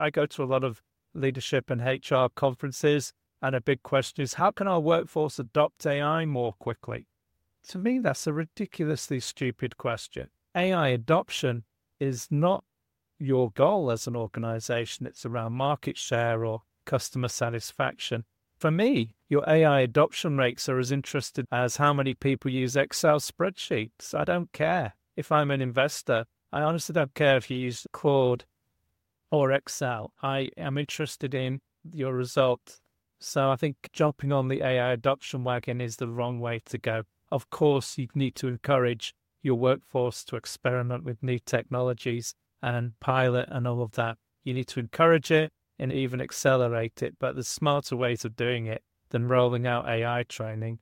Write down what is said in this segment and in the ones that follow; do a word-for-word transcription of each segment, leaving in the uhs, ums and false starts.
I go to a lot of leadership and H R conferences, and a big question is, how can our workforce adopt A I more quickly? To me, that's a ridiculously stupid question. A I adoption is not your goal as an organization. It's around market share or customer satisfaction. For me, your A I adoption rates are as interested as how many people use Excel spreadsheets. I don't care. If I'm an investor, I honestly don't care if you use Claude or Excel. I am interested in your results. So I think jumping on the A I adoption wagon is the wrong way to go. Of course, you need to encourage your workforce to experiment with new technologies and pilot and all of that. You need to encourage it and even accelerate it, but there's smarter ways of doing it than rolling out A I training.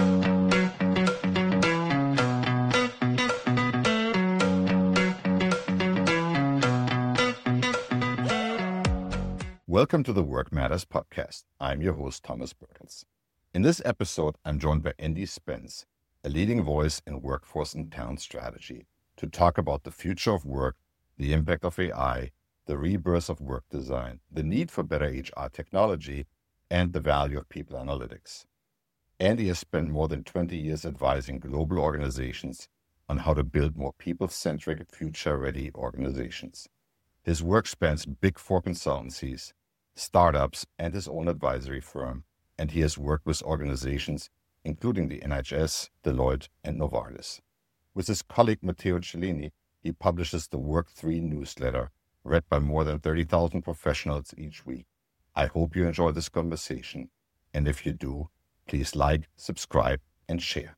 Welcome to the Work Matters podcast. I'm your host, Thomas Berkens. In this episode, I'm joined by Andy Spence, a leading voice in workforce and talent strategy, to talk about the future of work, the impact of A I, the rebirth of work design, the need for better H R technology, and the value of people analytics. Andy has spent more than twenty years advising global organizations on how to build more people-centric, future-ready organizations. His work spans Big Four consultancies, startups, and his own advisory firm, and he has worked with organizations including the N H S, Deloitte, and Novartis. With his colleague Matteo Cellini, he publishes the Work three newsletter, read by more than thirty thousand professionals each week. I hope you enjoy this conversation, and if you do, please like, subscribe, and share.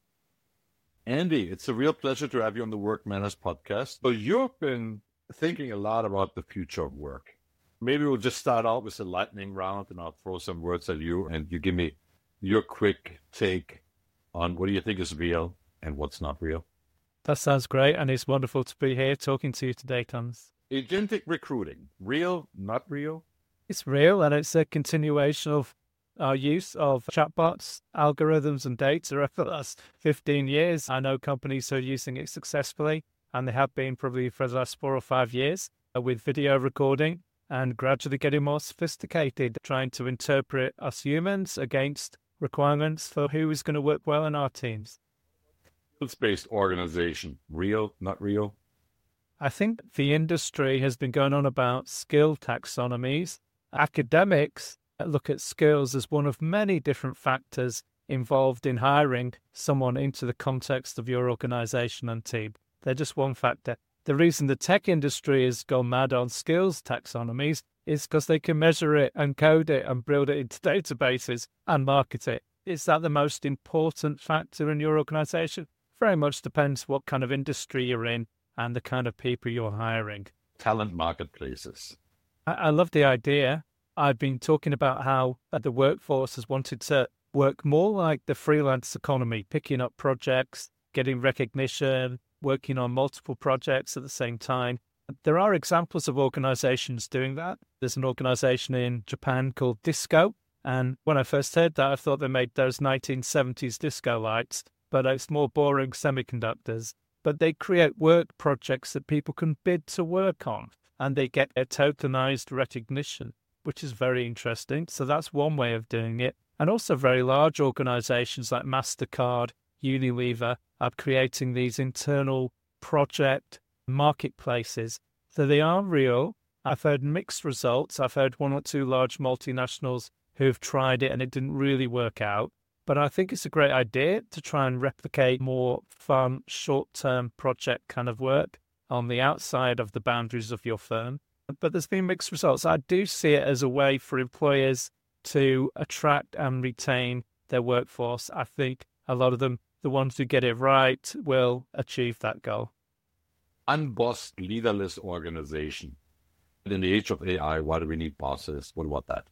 Andy, it's a real pleasure to have you on the Work Matters podcast. So you've been thinking a lot about the future of work. Maybe we'll just start out with a lightning round, and I'll throw some words at you, and you give me your quick take on what do you think is real and what's not real. That sounds great, and it's wonderful to be here talking to you today, Thomas. Agentic recruiting, real, not real? It's real, and it's a continuation of our use of chatbots, algorithms, and data over the last fifteen years. I know companies who are using it successfully, and they have been probably for the last four or five years uh, with video recording and gradually getting more sophisticated, trying to interpret us humans against requirements for who is going to work well in our teams. Skills-based organization, real, not real? I think the industry has been going on about skill taxonomies. Academics look at skills as one of many different factors involved in hiring someone into the context of your organization and team. They're just one factor. The reason the tech industry has gone mad on skills taxonomies is because they can measure it and code it and build it into databases and market it. Is that the most important factor in your organization? Very much depends what kind of industry you're in and the kind of people you're hiring. Talent marketplaces. I, I love the idea. I've been talking about how the workforce has wanted to work more like the freelance economy, picking up projects, getting recognition, working on multiple projects at the same time. There are examples of organizations doing that. There's an organization in Japan called Disco. And when I first heard that, I thought they made those nineteen seventies disco lights, but it's more boring semiconductors. But they create work projects that people can bid to work on, and they get a tokenized recognition, which is very interesting. So that's one way of doing it. And also very large organizations like MasterCard, Unilever are creating these internal project marketplaces. So they are real. I've heard mixed results. I've heard one or two large multinationals who've tried it and it didn't really work out. But I think it's a great idea to try and replicate more fun, short-term project kind of work on the outside of the boundaries of your firm. But there's been mixed results. I do see it as a way for employers to attract and retain their workforce. I think a lot of them, the ones who get it right, will achieve that goal. Unbossed, leaderless organization. In the age of A I, why do we need bosses? What about that?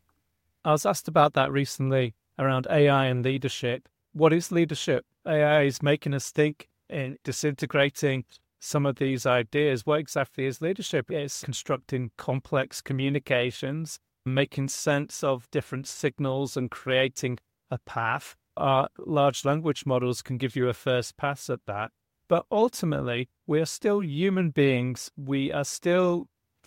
I was asked about that recently around A I and leadership. What is leadership? A I is making us think in disintegrating some of these ideas. What exactly is leadership? It's constructing complex communications, making sense of different signals and creating a path. Our large language models can give you a first pass at that. But ultimately, we are still human beings. We are still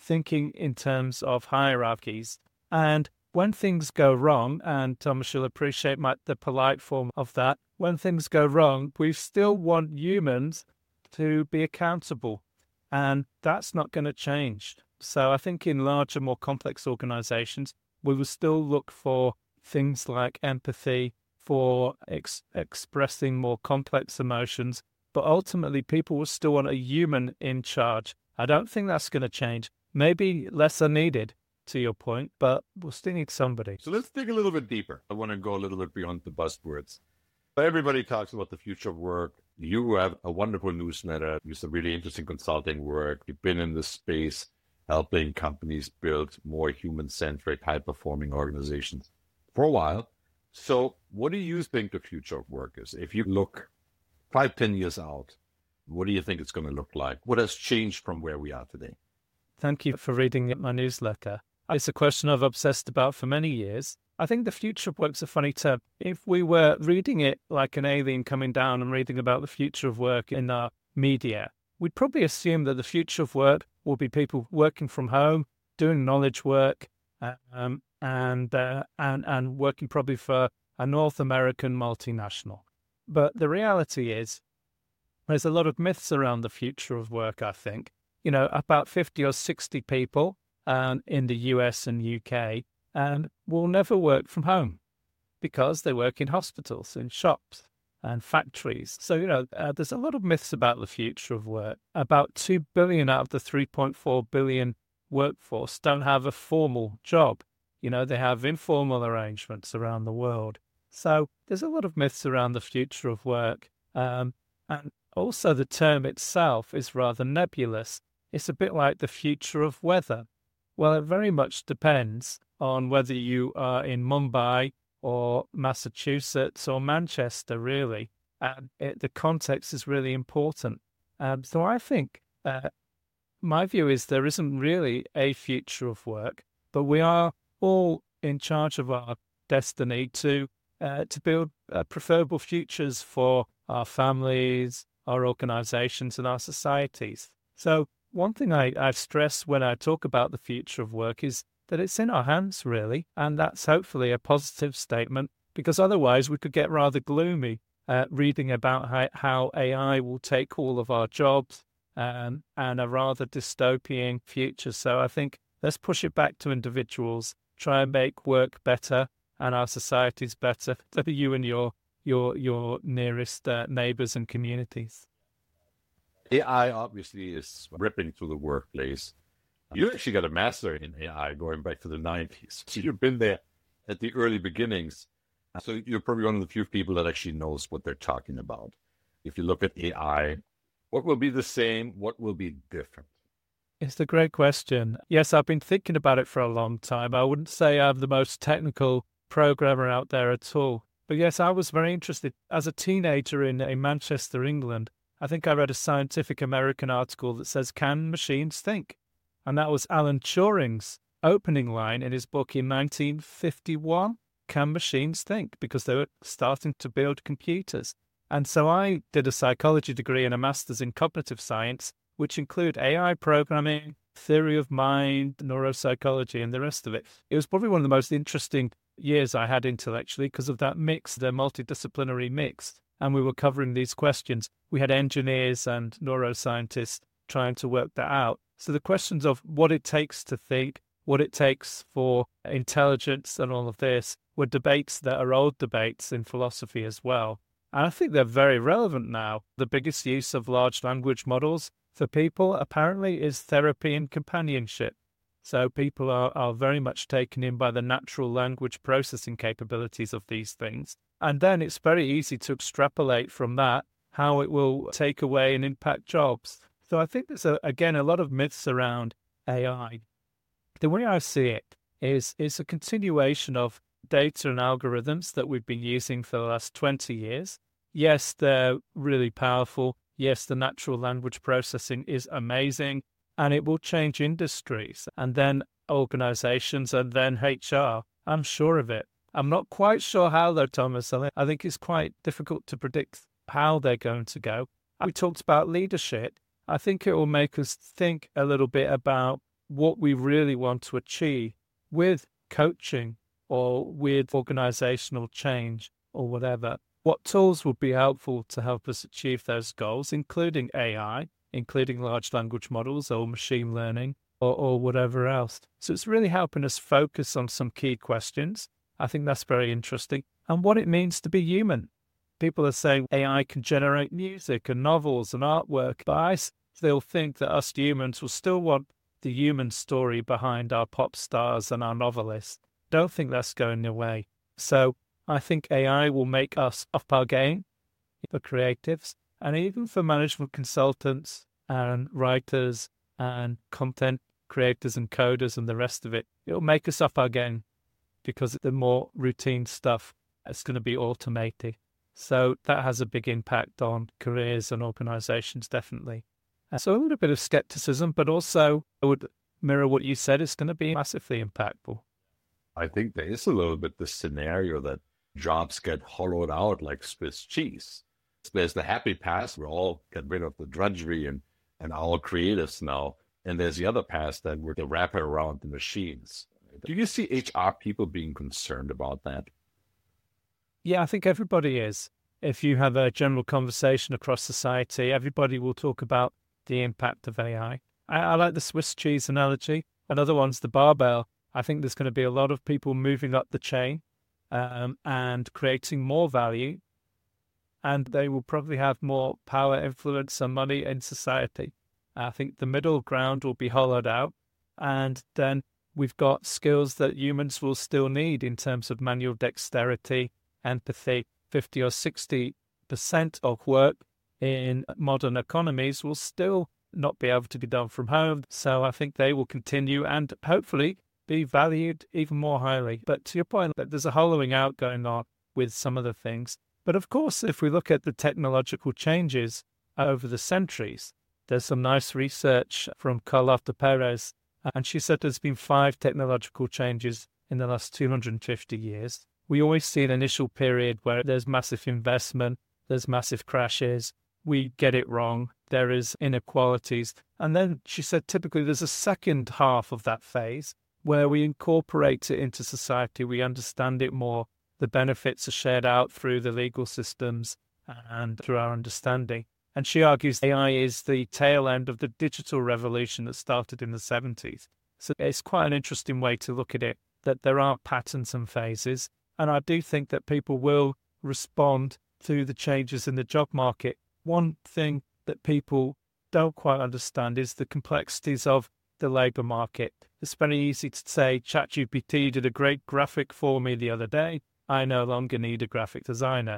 thinking in terms of hierarchies. And when things go wrong, and Thomas, you'll appreciate my, the polite form of that, when things go wrong, we still want humans to be accountable. And that's not going to change. So I think in larger, more complex organizations, we will still look for things like empathy, for ex- expressing more complex emotions, but ultimately people will still want a human in charge. I don't think that's going to change. Maybe less are needed, to your point, but we'll still need somebody. So let's dig a little bit deeper. I want to go a little bit beyond the buzzwords. Everybody talks about the future of work. You have a wonderful newsletter. You do some really interesting consulting work. You've been in this space helping companies build more human-centric, high-performing organizations for a while. So what do you think the future of work is? If you look five, ten years out, what do you think it's going to look like? What has changed from where we are today? Thank you for reading my newsletter. It's a question I've obsessed about for many years. I think the future of work's a funny term. If we were reading it like an alien coming down and reading about the future of work in our media, we'd probably assume that the future of work will be people working from home, doing knowledge work, um, and, uh, and, and working probably for a North American multinational. But the reality is there's a lot of myths around the future of work, I think. You know, about fifty or sixty people um, in the U S and U K and will never work from home because they work in hospitals, in shops and factories. So, you know, uh, there's a lot of myths about the future of work. About two billion out of the three point four billion workforce don't have a formal job. You know, they have informal arrangements around the world. So there's a lot of myths around the future of work. Um, and also the term itself is rather nebulous. It's a bit like the future of weather. Well, it very much depends on whether you are in Mumbai or Massachusetts or Manchester, really. And it, the context is really important. Um, so I think uh, my view is there isn't really a future of work, but we are all in charge of our destiny to uh, to build uh, preferable futures for our families, our organizations, and our societies. So one thing I, I've stressed when I talk about the future of work is that it's in our hands, really, and that's hopefully a positive statement, because otherwise we could get rather gloomy uh, reading about how, how A I will take all of our jobs um, and a rather dystopian future. So I think let's push it back to individuals, try and make work better and our societies better for you and your your your nearest uh, neighbors and communities. A I obviously is ripping through the workplace. You actually got a master in A I going back to the nineties. So you've been there at the early beginnings. So you're probably one of the few people that actually knows what they're talking about. If you look at A I, what will be the same? What will be different? It's a great question. Yes, I've been thinking about it for a long time. I wouldn't say I'm the most technical programmer out there at all. But yes, I was very interested. As a teenager in, in Manchester, England, I think I read a Scientific American article that says, "Can machines think?" And that was Alan Turing's opening line in his book in nineteen fifty-one, "Can machines think?" Because they were starting to build computers. And so I did a psychology degree and a master's in cognitive science, which include A I programming, theory of mind, neuropsychology, and the rest of it. It was probably one of the most interesting years I had intellectually because of that mix, the multidisciplinary mix. And we were covering these questions. We had engineers and neuroscientists trying to work that out. So the questions of what it takes to think, what it takes for intelligence and all of this were debates that are old debates in philosophy as well. And I think they're very relevant now. The biggest use of large language models for people apparently is therapy and companionship. So people are, are very much taken in by the natural language processing capabilities of these things. And then it's very easy to extrapolate from that how it will take away and impact jobs. So I think there's, a, again, a lot of myths around A I. The way I see it is, is a continuation of data and algorithms that we've been using for the last twenty years. Yes, they're really powerful. Yes, the natural language processing is amazing, and it will change industries and then organizations and then H R. I'm sure of it. I'm not quite sure how, though, Thomas. I think it's quite difficult to predict how they're going to go. We talked about leadership. I think it will make us think a little bit about what we really want to achieve with coaching or with organizational change or whatever. What tools would be helpful to help us achieve those goals, including A I, including large language models or machine learning or, or whatever else. So it's really helping us focus on some key questions. I think that's very interesting. And what it means to be human. People are saying A I can generate music and novels and artwork, but I still think that us humans will still want the human story behind our pop stars and our novelists. Don't think that's going away. So I think A I will make us up our game for creatives and even for management consultants and writers and content creators and coders and the rest of it. It'll make us up our game because the more routine stuff is going to be automated. So that has a big impact on careers and organizations, definitely. So a little bit of skepticism, but also I would mirror what you said, it's going to be massively impactful. I think there is a little bit the scenario that jobs get hollowed out like Swiss cheese. There's the happy past, we all get rid of the drudgery and, and our creatives now. And there's the other past that we're the wrapper around the machines. Do you see H R people being concerned about that? Yeah, I think everybody is. If you have a general conversation across society, everybody will talk about the impact of A I. I, I like the Swiss cheese analogy. Another one's the barbell. I think there's going to be a lot of people moving up the chain um, and creating more value, and they will probably have more power, influence, and money in society. I think the middle ground will be hollowed out, and then we've got skills that humans will still need in terms of manual dexterity, empathy. fifty or sixty percent of work in modern economies will still not be able to be done from home. So I think they will continue and hopefully be valued even more highly. But to your point, there's a hollowing out going on with some of the things. But of course, if we look at the technological changes over the centuries, there's some nice research from Carlota Perez, and she said there's been five technological changes in the last two hundred fifty years. We always see an initial period where there's massive investment, there's massive crashes, we get it wrong, there is inequalities. And then she said typically there's a second half of that phase where we incorporate it into society, we understand it more, the benefits are shared out through the legal systems and through our understanding. And she argues A I is the tail end of the digital revolution that started in the seventies. So it's quite an interesting way to look at it, that there are patterns and phases. And I do think that people will respond to the changes in the job market. One thing that people don't quite understand is the complexities of the labour market. It's very easy to say, ChatGPT did a great graphic for me the other day. I no longer need a graphic designer.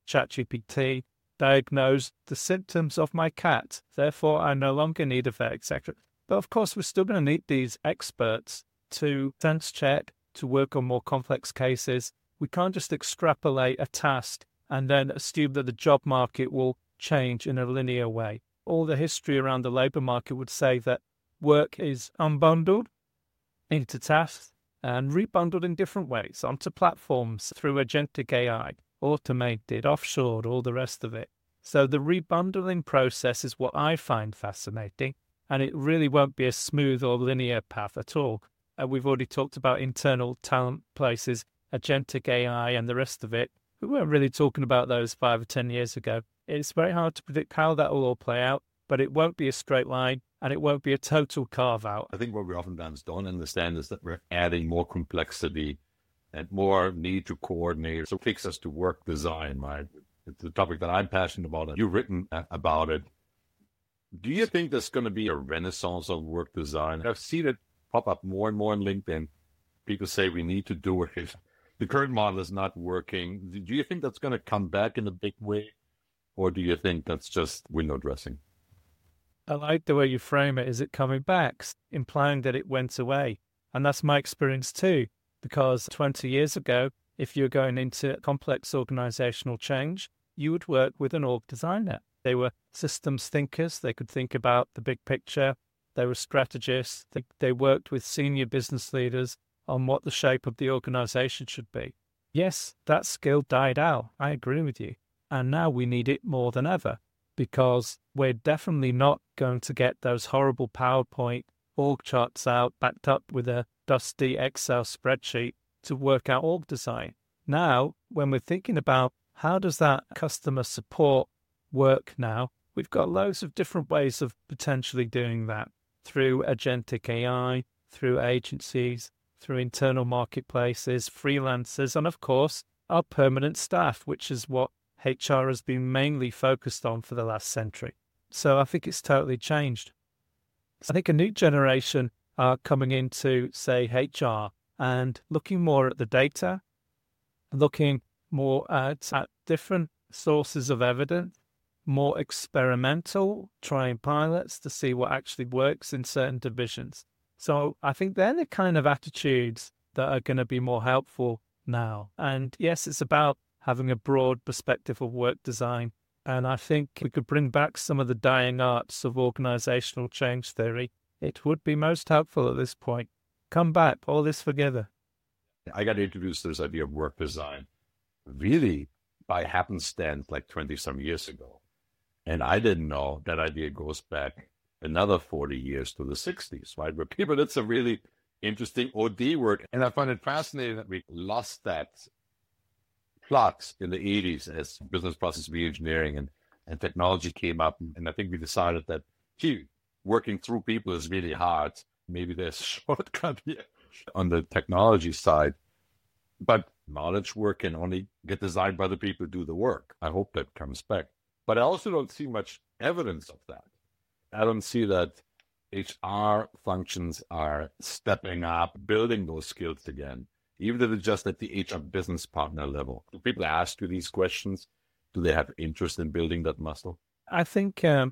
ChatGPT diagnosed the symptoms of my cat. Therefore, I no longer need a vet, et cetera. But of course, we're still going to need these experts to sense check, to work on more complex cases. We can't just extrapolate a task and then assume that the job market will change in a linear way. All the history around the labour market would say that work is unbundled into tasks and rebundled in different ways onto platforms through agentic A I, automated, offshored, all the rest of it. So the rebundling process is what I find fascinating, and it really won't be a smooth or linear path at all. Uh, we've already talked about internal talent places, agentic A I and the rest of it. We weren't really talking about those five or ten years ago. It's very hard to predict how that will all play out, but it won't be a straight line and it won't be a total carve-out. I think what we oftentimes don't understand is that we're adding more complexity and more need to coordinate. So it takes us to work design, right? It's a topic that I'm passionate about, and you've written about it. Do you think there's going to be a renaissance of work design? I've seen it pop up more and more on LinkedIn. People say we need to do it. The current model is not working. Do you think that's going to come back in a big way? Or do you think that's just window dressing? I like the way you frame it. Is it coming back? Implying that it went away. And that's my experience too. Because twenty years ago, if you're going into complex organizational change, you would work with an org designer. They were systems thinkers. They could think about the big picture. They were strategists. They, they worked with senior business leaders on what the shape of the organization should be. Yes, that skill died out. I agree with you. And now we need it more than ever, because we're definitely not going to get those horrible PowerPoint org charts out, backed up with a dusty Excel spreadsheet to work out org design. Now, when we're thinking about how does that customer support work now, we've got loads of different ways of potentially doing that through agentic A I, through agencies, through internal marketplaces, freelancers, and of course, our permanent staff, which is what H R has been mainly focused on for the last century. So I think it's totally changed. I think a new generation are coming into, say, H R and looking more at the data, looking more at, at different sources of evidence, more experimental, trying pilots to see what actually works in certain divisions. So I think they're the kind of attitudes that are going to be more helpful now. And yes, it's about having a broad perspective of work design. And I think we could bring back some of the dying arts of organizational change theory. It would be most helpful at this point. Come back, all this together. I got introduced to this idea of work design really by happenstance like twenty some years ago. And I didn't know that idea goes back another forty years to the sixties, right? Where people did some really interesting O D work. And I find it fascinating that we lost that plot in the eighties as business process reengineering and, and technology came up. And I think we decided that, gee, working through people is really hard. Maybe there's a shortcut here on the technology side. But knowledge work can only get designed by the people who do the work. I hope that comes back. But I also don't see much evidence of that. I don't see that H R functions are stepping up, building those skills again, even if it's just at the H R business partner level. Do people ask you these questions? Do they have interest in building that muscle? I think um,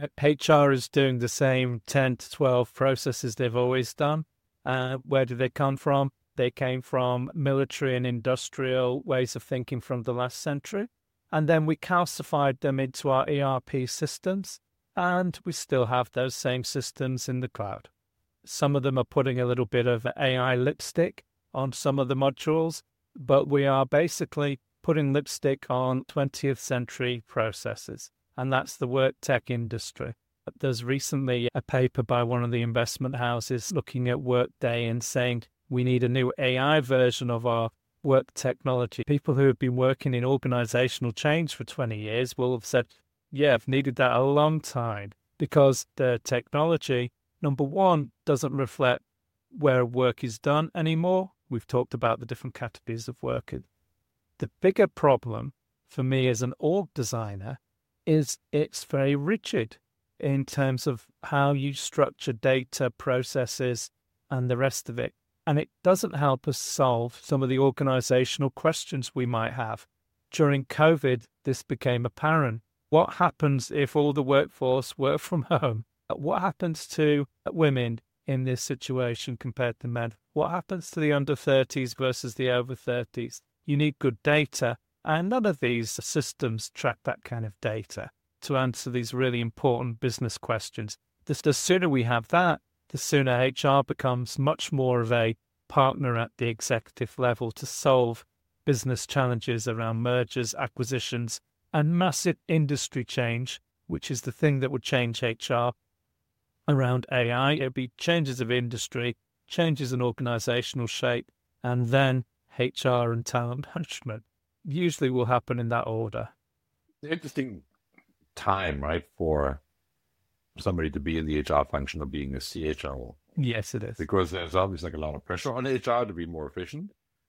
H R is doing the same ten to twelve processes they've always done. Uh, where do they come from? They came from military and industrial ways of thinking from the last century. And then we calcified them into our E R P systems. And we still have those same systems in the cloud. Some of them are putting a little bit of A I lipstick on some of the modules, but we are basically putting lipstick on twentieth century processes. And that's the work tech industry. There's recently a paper by one of the investment houses looking at Workday and saying we need a new A I version of our work technology. People who have been working in organizational change for twenty years will have said, yeah, I've needed that a long time because the technology, number one, doesn't reflect where work is done anymore. We've talked about the different categories of work. The bigger problem for me as an org designer is it's very rigid in terms of how you structure data, processes, and the rest of it. And it doesn't help us solve some of the organizational questions we might have. During COVID, this became apparent. What happens if all the workforce work from home? What happens to women in this situation compared to men? What happens to the under thirties versus the over thirties? You need good data, and none of these systems track that kind of data to answer these really important business questions. The, the sooner we have that, the sooner H R becomes much more of a partner at the executive level to solve business challenges around mergers, acquisitions, and massive industry change, which is the thing that would change H R around A I. It would be changes of industry, changes in organizational shape, and then H R and talent management. Usually will happen in that order. Interesting time, right, for somebody to be in the H R function of being a C H R O. Yes, it is. Because there's obviously like a lot of pressure on H R to be more efficient.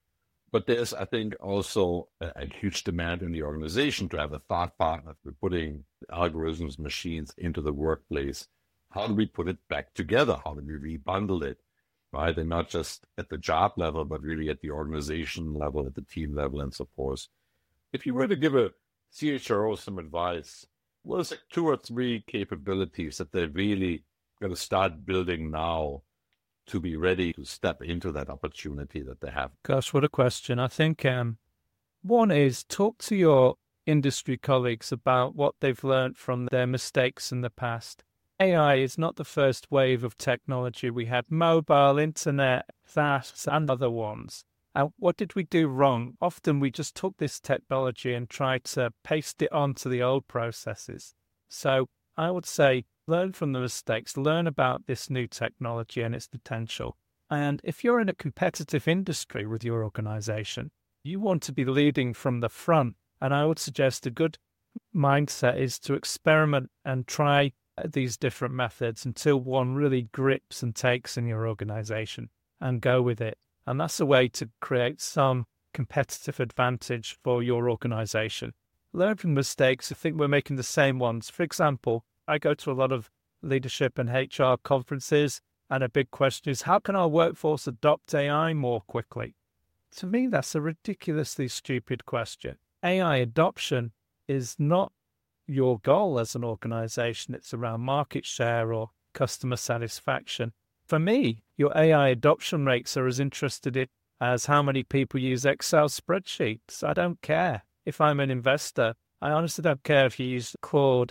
But there's, I think, also a, a huge demand in the organization to have a thought partner for putting algorithms, machines into the workplace. How do we put it back together? How do we rebundle it, right? And not just at the job level, but really at the organization level, at the team level, and so forth. If you were to give a C H R O some advice, what is like two or three capabilities that they're really going to start building now to be ready to step into that opportunity that they have? Gosh, what a question. I think um, one is talk to your industry colleagues about what they've learned from their mistakes in the past. A I is not the first wave of technology. We had mobile, internet, S A S, and other ones. And what did we do wrong? Often we just took this technology and tried to paste it onto the old processes. So I would say learn from the mistakes, learn about this new technology and its potential. And if you're in a competitive industry with your organization, you want to be leading from the front. And I would suggest a good mindset is to experiment and try these different methods until one really grips and takes in your organization and go with it. And that's a way to create some competitive advantage for your organization. Learn from mistakes. I think we're making the same ones. For example, I go to a lot of leadership and H R conferences, and a big question is, how can our workforce adopt A I more quickly? To me, that's a ridiculously stupid question. A I adoption is not your goal as an organization. It's around market share or customer satisfaction. For me, your A I adoption rates are as interested in as how many people use Excel spreadsheets. I don't care. If I'm an investor, I honestly don't care if you use Claude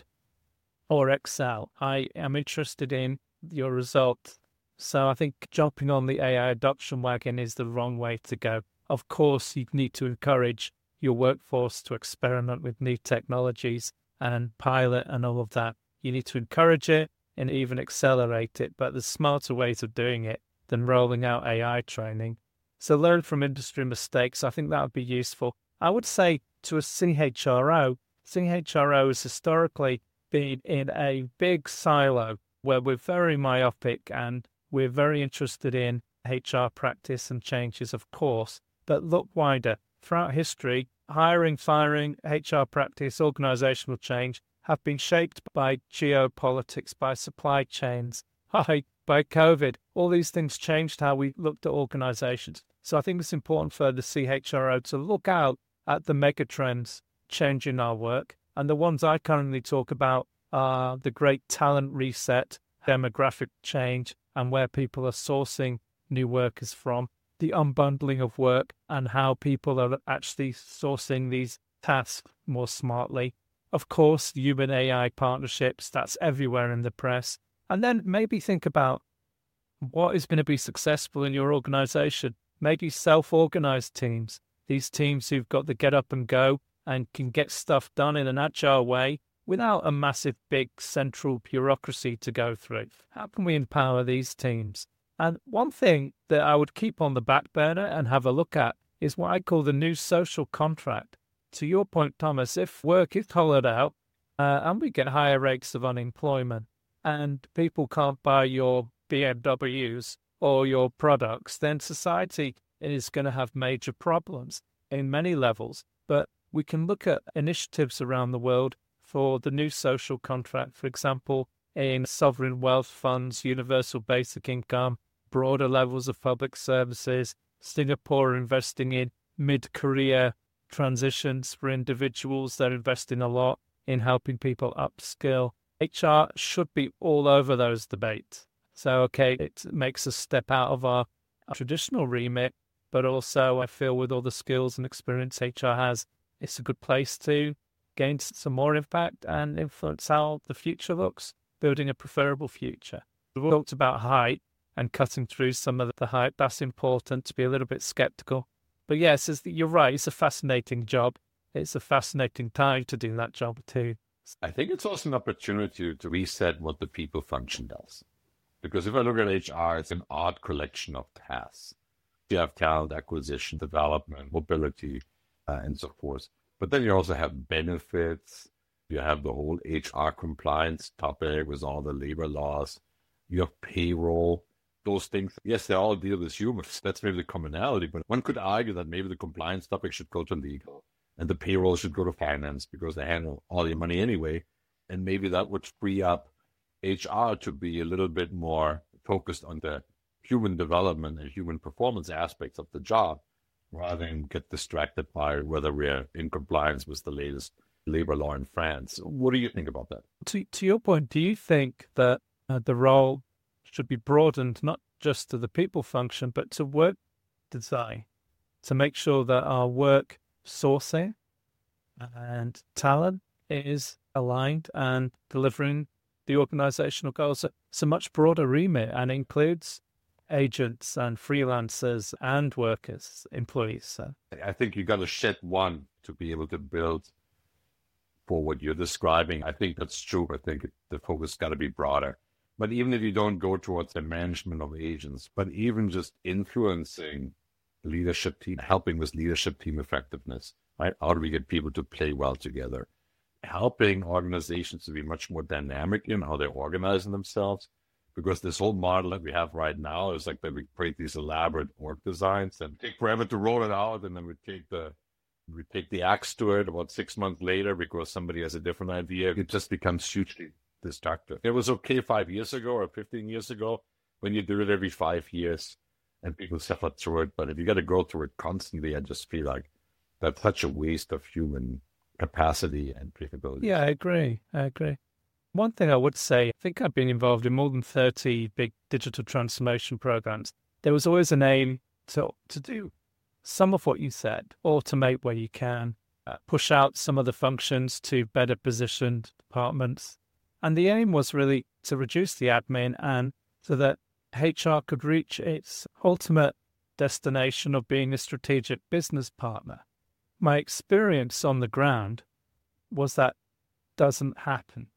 or Excel. I am interested in your results. So I think jumping on the A I adoption wagon is the wrong way to go. Of course, you need to encourage your workforce to experiment with new technologies and pilot and all of that. You need to encourage it and even accelerate it, but there's smarter ways of doing it than rolling out A I training. So learn from industry mistakes. I think that would be useful. I would say to a C H R O, C H R O has historically been in a big silo where we're very myopic and we're very interested in H R practice and changes, of course, but look wider. Throughout history, hiring, firing, H R practice, organizational change have been shaped by geopolitics, by supply chains, by, by COVID. All these things changed how we looked at organizations. So I think it's important for the C H R O to look out at the megatrends changing our work. And the ones I currently talk about are the great talent reset, demographic change, and where people are sourcing new workers from, the unbundling of work and how people are actually sourcing these tasks more smartly. Of course, human A I partnerships, that's everywhere in the press. And then maybe think about what is going to be successful in your organization. Maybe self-organized teams, these teams who've got the get up and go and can get stuff done in an agile way without a massive, big central bureaucracy to go through. How can we empower these teams? And one thing that I would keep on the back burner and have a look at is what I call the new social contract. To your point, Thomas, if work is hollowed out uh, and we get higher rates of unemployment and people can't buy your B M Ws or your products, then society is going to have major problems in many levels. But we can look at initiatives around the world for the new social contract, for example, in sovereign wealth funds, universal basic income, broader levels of public services, Singapore investing in mid-career transitions for individuals. They're investing a lot in helping people upskill. H R should be all over those debates. So, okay, it makes us step out of our traditional remit, but also I feel with all the skills and experience H R has, it's a good place to gain some more impact and influence how the future looks, building a preferable future. We've talked about hype and cutting through some of the hype. That's important, to be a little bit skeptical. But yes, it's, you're right, it's a fascinating job. It's a fascinating time to do that job too. I think it's also an opportunity to reset what the people function does. Because if I look at H R, it's an odd collection of tasks. You have talent acquisition, development, mobility, uh, and so forth. But then you also have benefits. You have the whole H R compliance topic with all the labor laws. You have payroll, those things. Yes, they all deal with humans. That's maybe the commonality. But one could argue that maybe the compliance topic should go to legal and the payroll should go to finance because they handle all your money anyway. And maybe that would free up H R to be a little bit more focused on the human development and human performance aspects of the job, rather than get distracted by whether we're in compliance with the latest labor law in France. What do you think about that? To, to your point, do you think that uh, the role should be broadened not just to the people function, but to work design, to make sure that our work sourcing and talent is aligned and delivering the organizational goals? It's a much broader remit and includes agents and freelancers and workers, employees. So I think you got to shed one to be able to build for what you're describing. I think that's true. I think the focus got to be broader. But even if you don't go towards the management of agents, but even just influencing leadership team, helping with leadership team effectiveness, right? How do we get people to play well together? Helping organizations to be much more dynamic in how they're organizing themselves. Because this whole model that we have right now is like that we create these elaborate org designs and take forever to roll it out, and then we take the we take the axe to it about six months later because somebody has a different idea. It just becomes hugely destructive. It was okay five years ago or fifteen years ago when you do it every five years and people suffer through it. But if you got to go through it constantly, I just feel like that's such a waste of human capacity and capability. Yeah, I agree. I agree. One thing I would say, I think I've been involved in more than thirty big digital transformation programs. There was always an aim to, to do some of what you said, automate where you can, uh, push out some of the functions to better positioned departments. And the aim was really to reduce the admin and so that H R could reach its ultimate destination of being a strategic business partner. My experience on the ground was that doesn't happen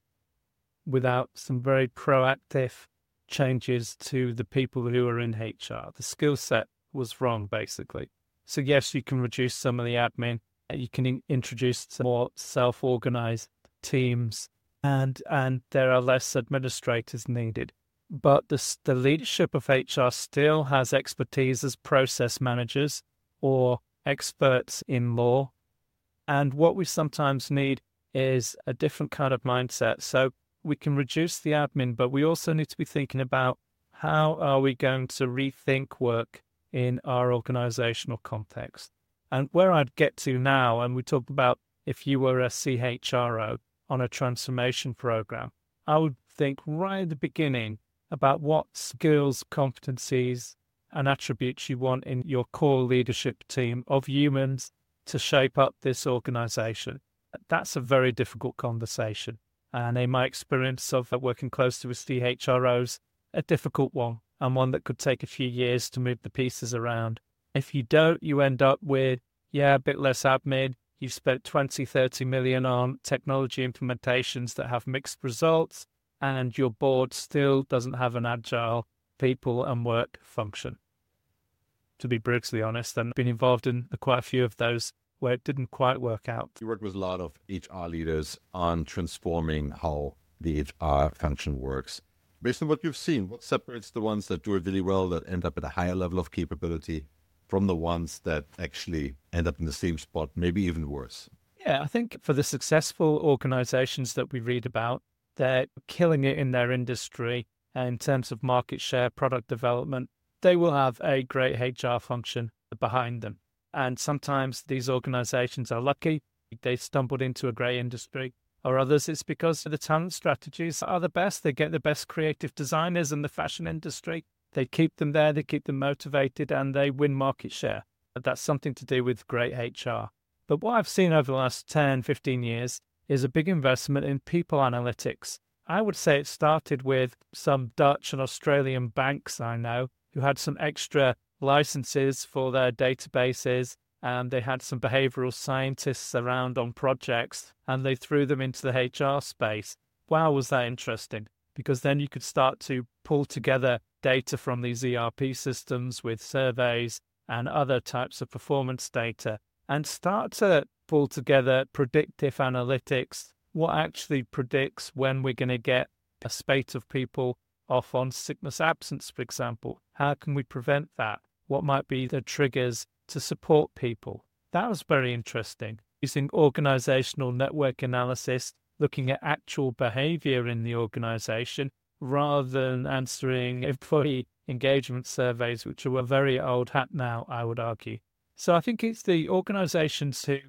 without some very proactive changes to the people who are in H R. The skill set was wrong, basically. So yes, you can reduce some of the admin. You can in- introduce some more self-organized teams, and and there are less administrators needed. But the, the leadership of H R still has expertise as process managers or experts in law. And what we sometimes need is a different kind of mindset. So we can reduce the admin, but we also need to be thinking about how are we going to rethink work in our organizational context. And where I'd get to now, and we talked about if you were a C H R O on a transformation program, I would think right at the beginning about what skills, competencies, and attributes you want in your core leadership team of humans to shape up this organization. That's a very difficult conversation. And in my experience of working closely with C H R Os, a difficult one, and one that could take a few years to move the pieces around. If you don't, you end up with, yeah, a bit less admin. You've spent twenty, thirty million on technology implementations that have mixed results, and your board still doesn't have an agile people and work function. To be brutally honest, and I've been involved in quite a few of those where it didn't quite work out. You work with a lot of H R leaders on transforming how the H R function works. Based on what you've seen, what separates the ones that do it really well, that end up at a higher level of capability, from the ones that actually end up in the same spot, maybe even worse? Yeah, I think for the successful organizations that we read about, they're killing it in their industry in terms of market share, product development. They will have a great H R function behind them. And sometimes these organizations are lucky. They stumbled into a great industry. Or others, it's because the talent strategies are the best. They get the best creative designers in the fashion industry. They keep them there, they keep them motivated, and they win market share. That's something to do with great H R. But what I've seen over the last ten, fifteen years is a big investment in people analytics. I would say it started with some Dutch and Australian banks I know who had some extra licenses for their databases, and they had some behavioral scientists around on projects, and they threw them into the H R space. Wow, was that interesting, because then you could start to pull together data from these E R P systems with surveys and other types of performance data and start to pull together predictive analytics, what actually predicts when we're going to get a spate of people off on sickness absence, for example. How can we prevent that? What might be the triggers to support people? That was very interesting. Using organizational network analysis, looking at actual behavior in the organization, rather than answering employee engagement surveys, which are a very old hat now, I would argue. So I think it's the organizations who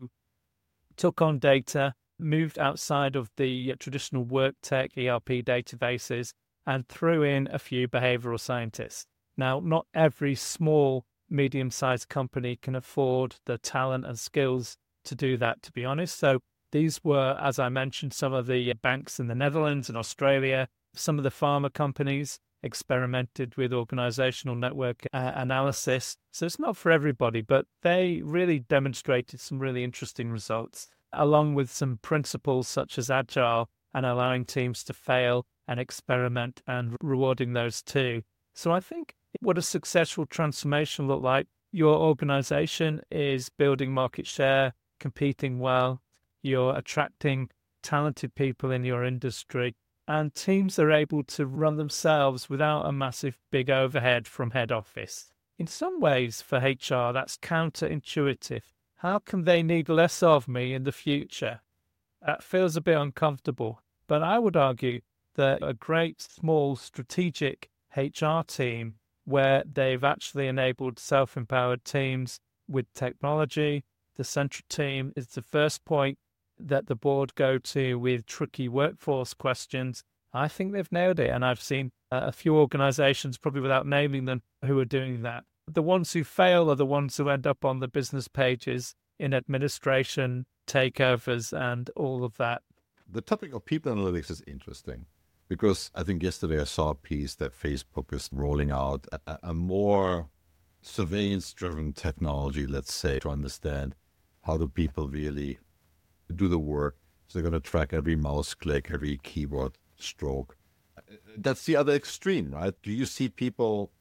took on data, moved outside of the traditional work tech E R P databases, and threw in a few behavioral scientists. Now, not every small, medium-sized company can afford the talent and skills to do that, to be honest. So these were, as I mentioned, some of the banks in the Netherlands and Australia. Some of the pharma companies experimented with organizational network uh, analysis. So it's not for everybody, but they really demonstrated some really interesting results. along with some principles such as agile and allowing teams to fail and experiment and rewarding those too. So I think what a successful transformation look like? Your organization is building market share, competing well, you're attracting talented people in your industry, and teams are able to run themselves without a massive big overhead from head office. In some ways, for H R, that's counterintuitive. How can they need less of me in the future? That feels a bit uncomfortable, but I would argue that a great small strategic H R team where they've actually enabled self-empowered teams with technology, the central team is the first point that the board go to with tricky workforce questions. I think they've nailed it, and I've seen uh, a few organizations, probably without naming them, who are doing that. The ones who fail are the ones who end up on the business pages in administration, takeovers, and all of that. The topic of people analytics is interesting because I think yesterday I saw a piece that Facebook is rolling out a, a more surveillance-driven technology, let's say, to understand how do people really do the work. So they're going to track every mouse click, every keyboard stroke. That's the other extreme, right? Do you see people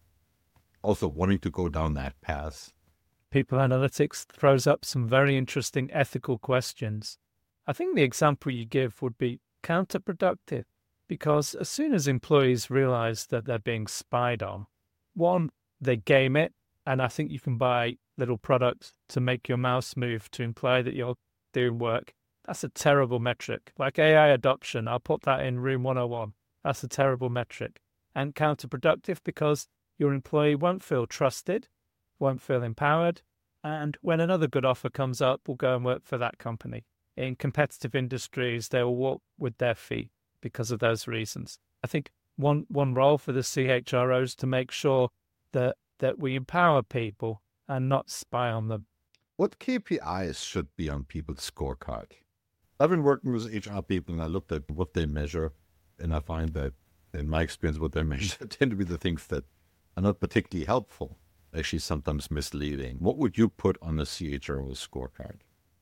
also wanting to go down that path? People analytics throws up some very interesting ethical questions. I think the example you give would be counterproductive because as soon as employees realize that they're being spied on, one, they game it, and I think you can buy little products to make your mouse move to imply that you're doing work. That's a terrible metric. Like A I adoption, I'll put that in room one oh one. That's a terrible metric. And counterproductive because your employee won't feel trusted, won't feel empowered, and when another good offer comes up, will go and work for that company. In competitive industries, they will walk with their feet because of those reasons. I think one one role for the C H R O is to make sure that, that we empower people and not spy on them. What K P Is should be on people's scorecard? I've been working with H R people and I looked at what they measure, and I find that in my experience, what they measure tend to be the things that are not particularly helpful, actually sometimes misleading. What would you put on the C H R O scorecard?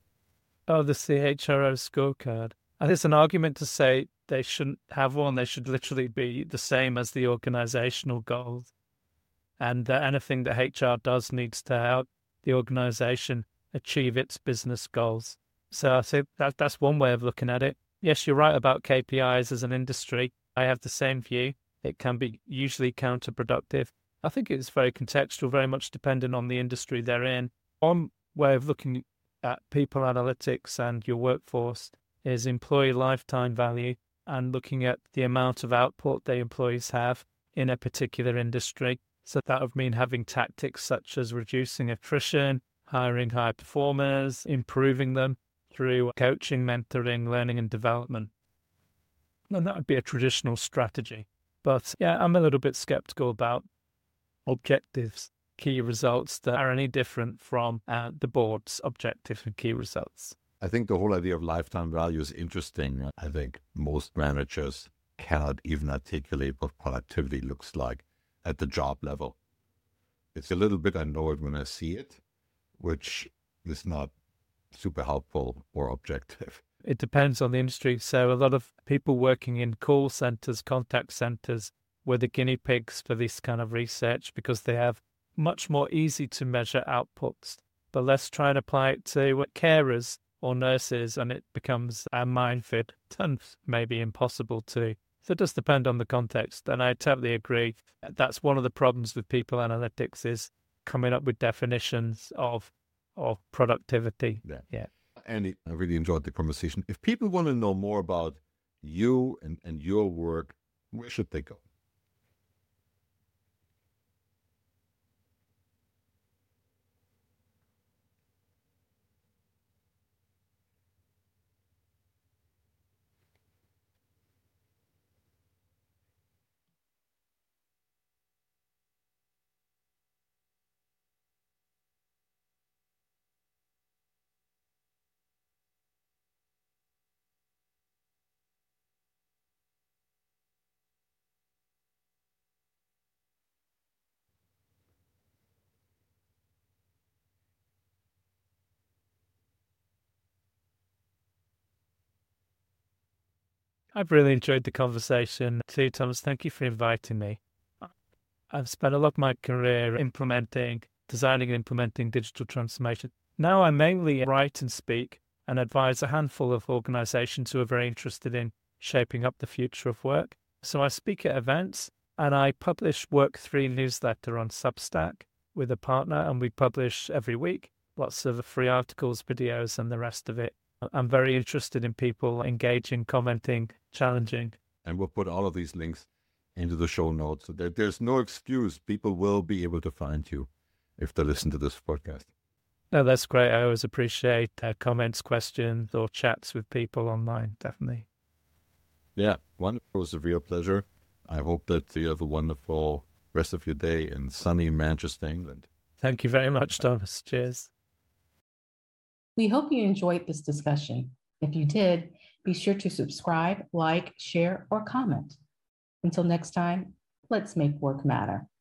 Oh, the C H R O scorecard. And there's an argument to say they shouldn't have one. They should literally be the same as the organizational goals. And that anything that H R does needs to help the organization achieve its business goals. So I think that that's one way of looking at it. Yes, you're right about K P Is as an industry. I have the same view. It can be usually counterproductive. I think it's very contextual, very much dependent on the industry they're in. One way of looking at people analytics and your workforce is employee lifetime value and looking at the amount of output the employees have in a particular industry. So that would mean having tactics such as reducing attrition, hiring high performers, improving them through coaching, mentoring, learning and development. And that would be a traditional strategy. But yeah, I'm a little bit skeptical about objectives, key results that are any different from uh, the board's objectives and key results. I think the whole idea of lifetime value is interesting. I think most managers cannot even articulate what productivity looks like at the job level. It's a little bit, I know it when I see it, which is not super helpful or objective. It depends on the industry. So a lot of people working in call centers, contact centers, were the guinea pigs for this kind of research because they have much more easy to measure outputs. But let's try and apply it to carers or nurses, and it becomes a minefield and maybe impossible to. So it does depend on the context, and I totally agree. That's one of the problems with people analytics is coming up with definitions of of productivity. Yeah. yeah. Andy, I really enjoyed the conversation. If people want to know more about you and, and your work, where should they go? I've really enjoyed the conversation too, Thomas. Thank you for inviting me. I've spent a lot of my career implementing, designing and implementing digital transformation. Now I mainly write and speak and advise a handful of organizations who are very interested in shaping up the future of work. So I speak at events and I publish Work three newsletter on Substack with a partner, and we publish every week lots of free articles, videos, and the rest of it. I'm very interested in people engaging, commenting, challenging. And we'll put all of these links into the show notes so that there's no excuse. People will be able to find you if they listen to this podcast. No, that's great. I always appreciate uh, comments, questions, or chats with people online, definitely. Yeah, wonderful. It was a real pleasure. I hope that you have a wonderful rest of your day in sunny Manchester, England. Thank you very much, Thomas. Cheers. We hope you enjoyed this discussion. If you did, be sure to subscribe, like, share, or comment. Until next time, let's make work matter.